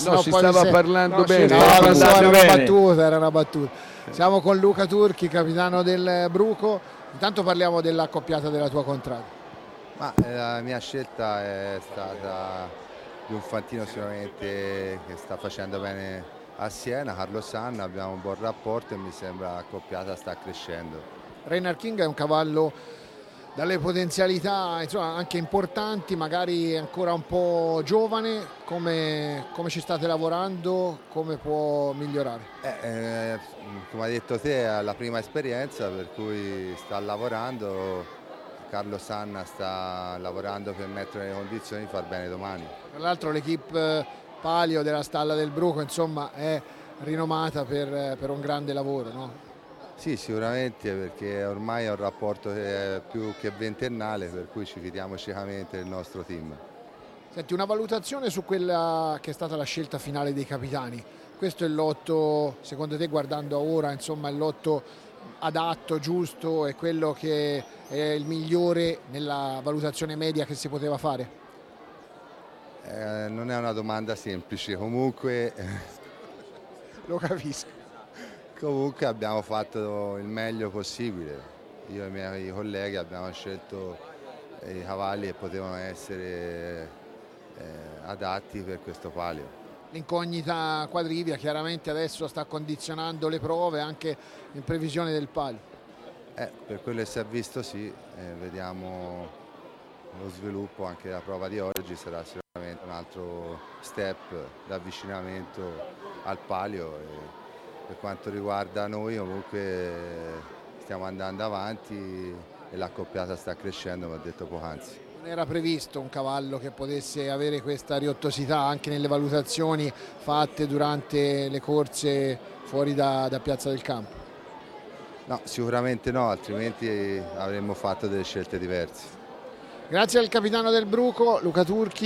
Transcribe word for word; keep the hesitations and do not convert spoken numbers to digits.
sennò no, si poi stava se... parlando no, bene. No, lo so, era una bene. battuta, era una battuta. Siamo con Luca Turchi, capitano del Bruco. Intanto parliamo dell'accoppiata della tua contrada. Ma eh, la mia scelta è stata di un fantino sicuramente che sta facendo bene a Siena, Carlo Sanna, abbiamo un buon rapporto e mi sembra l'accoppiata sta crescendo. Reynard King è un cavallo dalle potenzialità insomma, anche importanti, magari ancora un po' giovane. Come, come ci state lavorando, come può migliorare? Eh, eh, come hai detto te è la prima esperienza per cui sta lavorando, Carlo Sanna sta lavorando per mettere le condizioni di far bene domani. Tra l'altro l'equipe Palio della Stalla del Bruco insomma è rinomata per, per un grande lavoro, no? Sì, sicuramente, perché ormai è un rapporto che è più che ventennale, per cui ci fidiamo ciecamente del nostro team. Senti, una valutazione su quella che è stata la scelta finale dei capitani. Questo è il lotto, secondo te, guardando a ora, insomma, il lotto adatto, giusto, è quello che è il migliore nella valutazione media che si poteva fare? Eh, non è una domanda semplice, comunque, Lo capisco. comunque abbiamo fatto il meglio possibile. Io e i miei colleghi abbiamo scelto i cavalli che potevano essere eh, adatti per questo palio. L'incognita Quadrivia chiaramente adesso sta condizionando le prove anche in previsione del palio. Eh, per quello che si è visto sì, eh, vediamo lo sviluppo anche della prova di oggi, sarà sicuramente un altro step d'avvicinamento al palio. E per quanto riguarda noi comunque stiamo andando avanti e l'accoppiata sta crescendo, come ho detto poc'anzi. Non era previsto un cavallo che potesse avere questa riottosità anche nelle valutazioni fatte durante le corse fuori da, da Piazza del Campo? No, sicuramente no, altrimenti avremmo fatto delle scelte diverse. Grazie al capitano del Bruco, Luca Turchi.